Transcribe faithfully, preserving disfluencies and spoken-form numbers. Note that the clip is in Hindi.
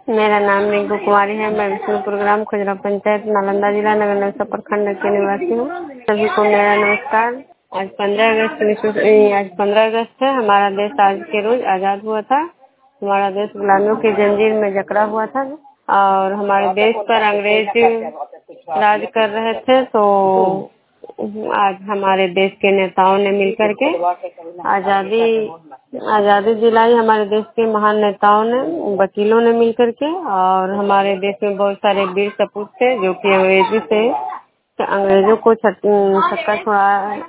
मेरा नाम रिंकू कुमारी है। मैं विष्णुपुर ग्राम खुजरा पंचायत नालंदा जिला नगर नौसा प्रखंड की निवासी हूँ। सभी को मेरा नमस्कार। आज पंद्रह अगस्त विश्व आज पंद्रह अगस्त है। हमारा देश आज के रोज आजाद हुआ था। हमारा देश गुलामियों की जंजीर में जकड़ा हुआ था और हमारे देश पर अंग्रेज राज कर रहे थे। तो आज हमारे देश के नेताओं ने मिलकर के आजादी आजादी दिलाई। हमारे देश के महान नेताओं ने, वकीलों ने मिलकर के, और हमारे देश में बहुत सारे वीर सपूत थे जो कि अंग्रेजी से अंग्रेजों को छक्का छुड़ा